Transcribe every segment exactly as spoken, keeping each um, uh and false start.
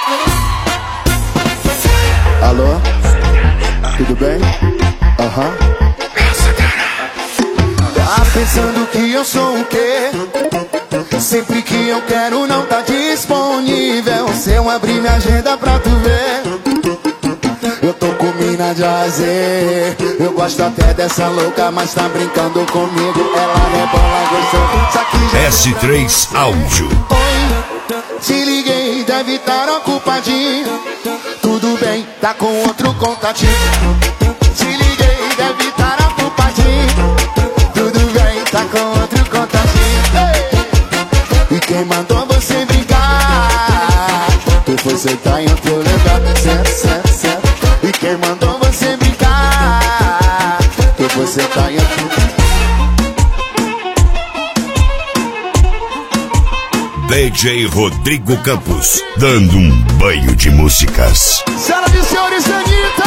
Alô? Tudo bem? Aham. Uhum. Tá pensando que eu sou o quê? Sempre que eu quero não tá disponível. Se eu abrir minha agenda pra tu ver, eu tô com mina de azer. Eu gosto até dessa louca, mas tá brincando comigo. Ela rebola gostoso. S três Áudio. Oi, te liguei, deve estar ocupadinho. Tudo bem, tá com outro contatinho. Te liguei, deve estar ocupadinho. Tudo bem, tá com outro contatinho. Ei! E quem mandou você brincar? Tu foi sentar em outro lugar. Certo, certo, certo. E quem mandou você brincar? Tu foi sentar em outro lugar. D J Rodrigo Campos, dando um banho de músicas. Senhoras e senhores, Anitta!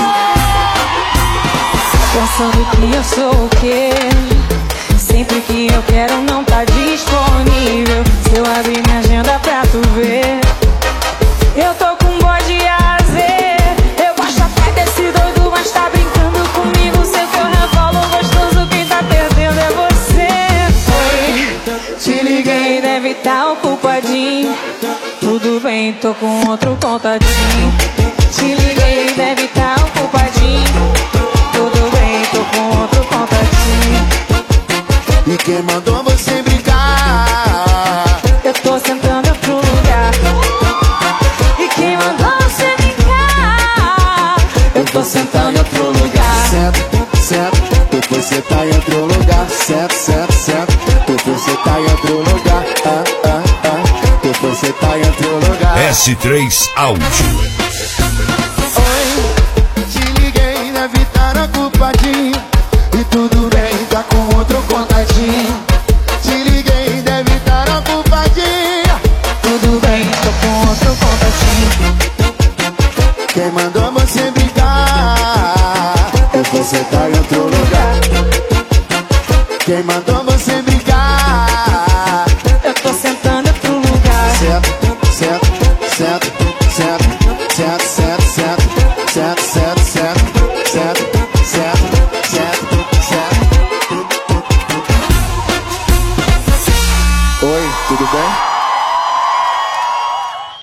Pensando que eu sou o quê? Sempre que eu quero não tá disponível. Se eu abrir minha agenda pra tu ver, eu tô com bode azer. Eu gosto até desse doido, mas tá brincando comigo. Sei que eu revolo gostoso, quem tá perdendo é você. Oi, te liguei, deve tá ocupadinho. Tudo bem, tô com outro contatinho. Te liguei, deve tá ocupadinho. Tudo bem, tô com outro contatinho. E quem mandou você brincar? Eu tô sentando em outro lugar. E quem mandou você brincar? Eu tô sentando em outro lugar. Certo, certo. Depois você tá em outro lugar. Certo, certo, certo. Depois você tá em outro lugar. Ah, ah, ah. Depois você tá em outro lugar. S três Áudio. Oi, te liguei, deve estar ocupadinho. E tudo bem, tá com outro contatinho. Te liguei, deve estar ocupadinho. Tudo bem, tô com outro contatinho. Quem mandou você brincar? Depois você tá em outro lugar. Quem mandou você brincar?